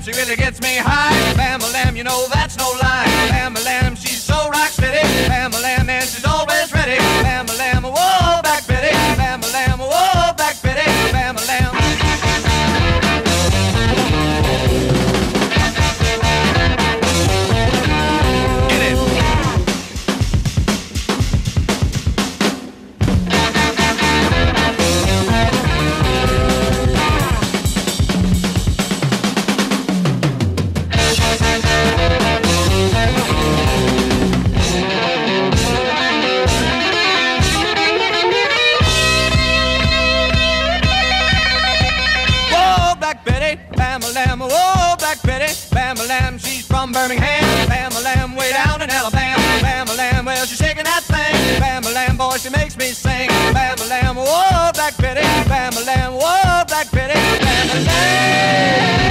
she really gets me high. Bam-a-lam, you know that's no lie. Bam-a-lam, she's so rock steady. Bam-a-lam, and she's always ready. Bam-a-lam, whoa, back Betty. Bam-a-lam, whoa, back Betty. Bam-a-lam. Bam-a-lam, oh, Black Betty. Bam-a-lam, she's from Birmingham. Bam-a-lam, way down in Alabama. Bam-a-lam, well, she's shaking that thing. Bam-a-lam, boy, she makes me sing. Bam-a-lam, oh, Black Betty. Bam-a-lam, oh, Black Betty. Bam-a-lam.